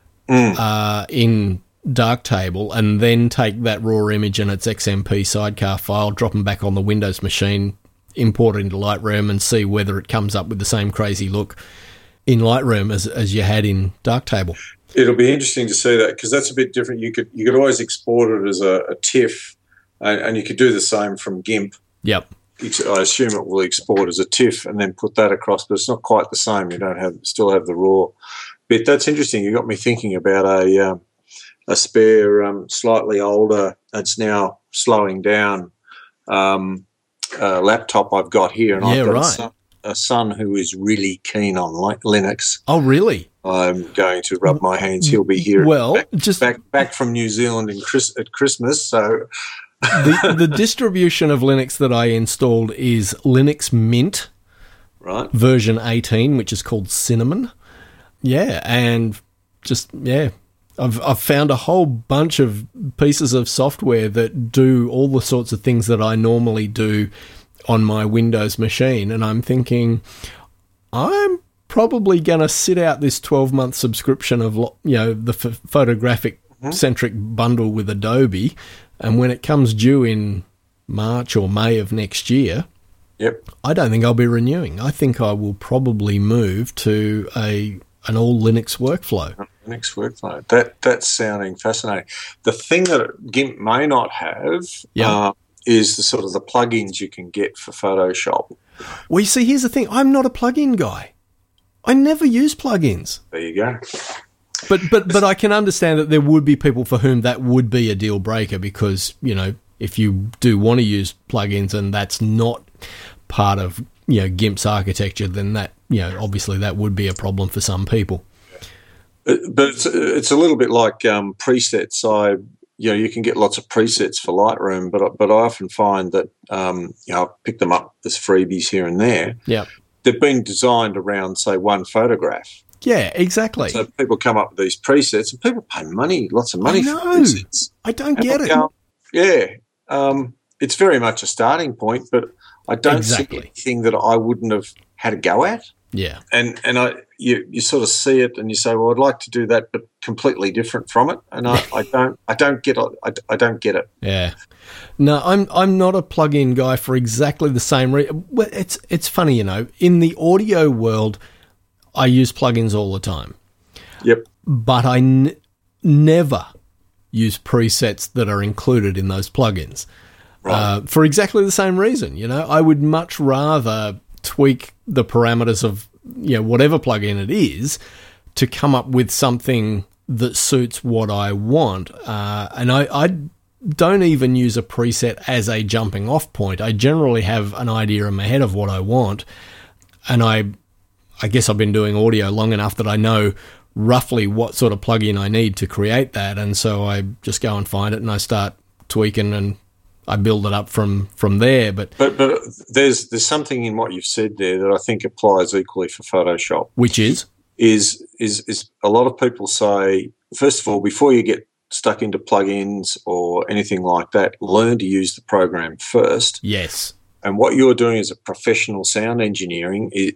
in Darktable, and then take that RAW image and its XMP sidecar file, drop them back on the Windows machine, import it into Lightroom, and see whether it comes up with the same crazy look in Lightroom as you had in Darktable. It'll be interesting to see that, because that's a bit different. You could always export it as a TIFF, and you could do the same from GIMP. Yep. I assume it will export as a TIFF and then put that across, but it's not quite the same. You still have the raw bit. That's interesting. You got me thinking about a spare, slightly older, it's now slowing down, laptop I've got here, and I've got a son who is really keen on Linux. Oh, really? I'm going to rub my hands. He'll be here. Well, back from New Zealand at Christmas. So the distribution of Linux that I installed is Linux Mint, right? Version 18, which is called Cinnamon. Yeah, and I've found a whole bunch of pieces of software that do all the sorts of things that I normally do on my Windows machine, and I'm thinking, I'm probably going to sit out this 12-month subscription of the photographic-centric bundle with Adobe, and when it comes due in March or May of next year, I don't think I'll be renewing. I think I will probably move to an all Linux workflow. Linux workflow. That's sounding fascinating. The thing that GIMP may not have is the sort of the plugins you can get for Photoshop. Well, you see, here's the thing. I'm not a plugin guy. I never use plugins. There you go. But I can understand that there would be people for whom that would be a deal breaker, because, if you do want to use plugins and that's not part of, GIMP's architecture, then that, obviously that would be a problem for some people. But it's a little bit like presets. You can get lots of presets for Lightroom, but I often find that I pick them up as freebies here and there. Yeah, they've been designed around, say, one photograph. Yeah, exactly. So people come up with these presets, and people pay lots of money for presets. I don't get it. It's very much a starting point, but I don't see anything that I wouldn't have had a go at. Yeah, and you sort of see it and you say, well, I'd like to do that, but completely different from it, and I don't get it. I don't get it. Yeah, no, I'm not a plug-in guy for exactly the same reason. Well, it's funny, in the audio world, I use plugins all the time. Yep, but I never use presets that are included in those plugins. Right. For exactly the same reason. I would much rather tweak the parameters of whatever plugin it is to come up with something that suits what I want. And I don't even use a preset as a jumping off point. I generally have an idea in my head of what I want, and I guess I've been doing audio long enough that I know roughly what sort of plugin I need to create that, and so I just go and find it and I start tweaking and I build it up from there. But there's something in what you've said there that I think applies equally for Photoshop. Which is a lot of people say, first of all, before you get stuck into plugins or anything like that, learn to use the program first. Yes. And what you're doing as a professional sound engineer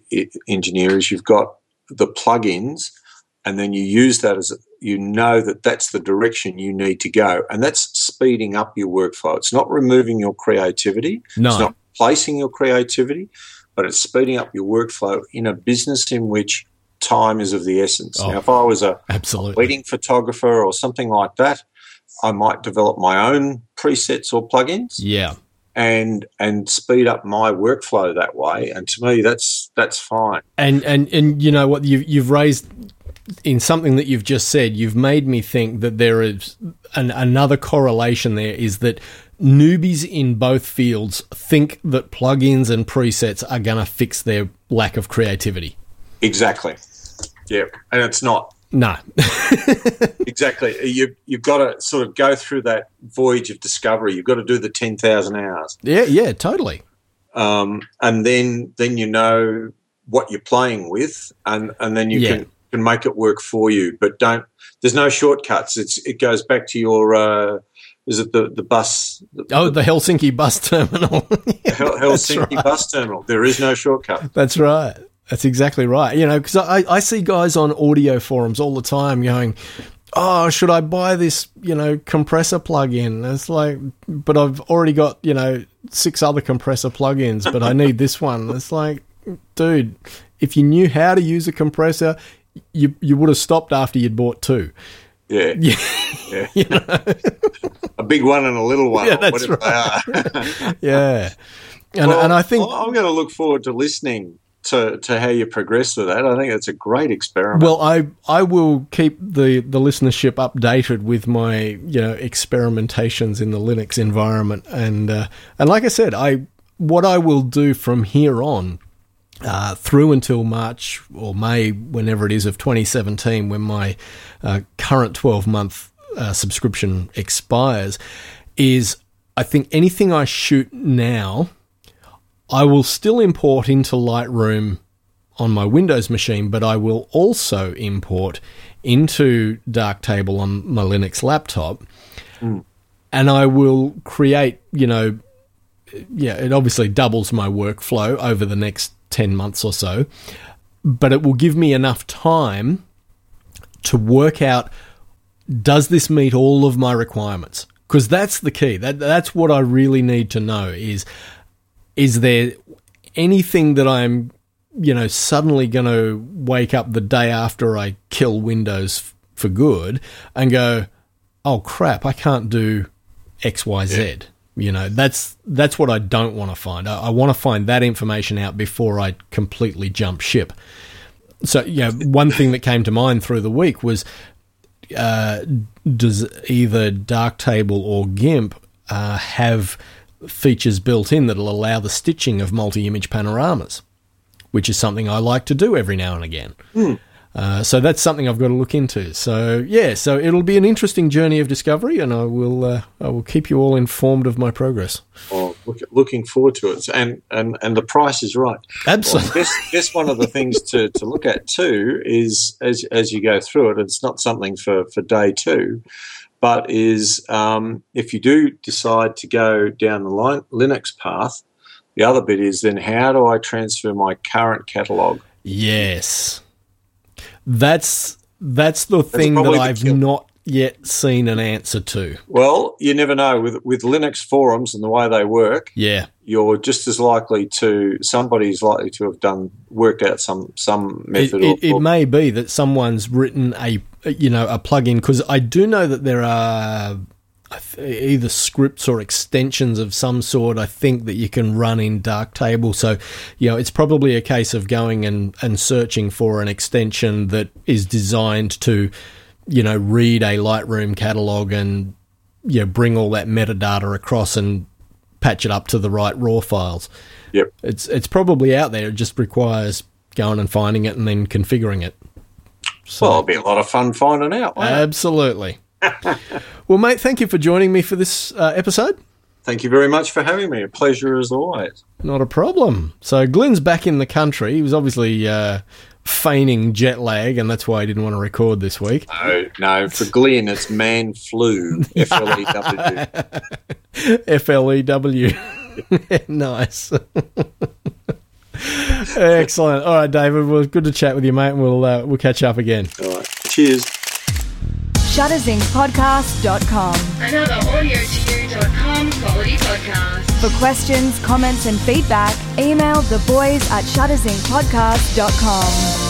is you've got the plugins, and then you use that as that's the direction you need to go, and that's speeding up your workflow. It's not removing your creativity. No. It's not replacing your creativity, but it's speeding up your workflow in a business in which time is of the essence. Now, if I was a wedding photographer or something like that, I might develop my own presets or plugins. Yeah. And speed up my workflow that way. And to me, that's fine. And you know what, you've raised in something that you've just said, you've made me think that there is another correlation there, is that newbies in both fields think that plugins and presets are going to fix their lack of creativity. Exactly. Yeah. And it's not. No. Exactly. You've got to sort of go through that voyage of discovery. You've got to do the 10,000 hours. Yeah, totally. And then you know what you're playing with, and then you can make it work for you. But there's no shortcuts. It goes back to your is it the bus? The Helsinki bus terminal. Helsinki bus terminal. There is no shortcut. That's right. That's exactly right. You know, because I see guys on audio forums all the time going, oh, should I buy this, compressor plugin? It's like, but I've already got, 6 other compressor plugins, but I need this one. It's like, dude, if you knew how to use a compressor, you would have stopped after you'd bought 2. Yeah. Yeah. A big one and a little one. Yeah, that's right. Yeah. And I think I'm going to look forward to listening to how you progress with that. I think it's a great experiment. Well, I will keep the listenership updated with my experimentations in the Linux environment, and like I said, what I will do from here on through until March or May, whenever it is, of 2017, when my current 12-month subscription expires, is I think anything I shoot now, I will still import into Lightroom on my Windows machine, but I will also import into Darktable on my Linux laptop. And I will create, it obviously doubles my workflow over the next 10 months or so, but it will give me enough time to work out, does this meet all of my requirements? Because that's the key. That's what I really need to know is there anything that I'm, suddenly going to wake up the day after I kill Windows for good and go, oh crap, I can't do X, Y, Z. That's what I don't want to find. I want to find that information out before I completely jump ship. So, one thing that came to mind through the week was, does either Darktable or GIMP have features built in that'll allow the stitching of multi-image panoramas, which is something I like to do every now and again. So that's something I've got to look into. So so it'll be an interesting journey of discovery, and I will keep you all informed of my progress. Oh, looking forward to it, and the price is right. Absolutely. Well, guess one of the things to look at too is as you go through it. It's not something for day 2. But is if you do decide to go down the Linux path, the other bit is then how do I transfer my current catalogue? Yes. That's the thing that I've not yet seen an answer to. Well, you never know. With Linux forums and the way they work, you're just as likely to, somebody's likely to have worked out some method. It may be that someone's written a plugin, because I do know that there are either scripts or extensions of some sort, I think, that you can run in Darktable. So, it's probably a case of going and searching for an extension that is designed to, read a Lightroom catalog and, bring all that metadata across and patch it up to the right raw files. Yep. It's probably out there. It just requires going and finding it and then configuring it. So, well, it'll be a lot of fun finding out, won't it? Absolutely. Well, mate, thank you for joining me for this episode. Thank you very much for having me. A pleasure as always. Not a problem. So Glenn's back in the country. He was obviously feigning jet lag, and that's why he didn't want to record this week. No. For Glenn, it's man flu. F-L-E-W. F-L-E-W. Nice. Excellent. All right, David. Well, good to chat with you, mate, and we'll catch up again. All right. Cheers. ShutterZincPodcast.com. Another AudioTo.com quality podcast. For questions, comments, and feedback, email theboys@ShutterZincPodcast.com.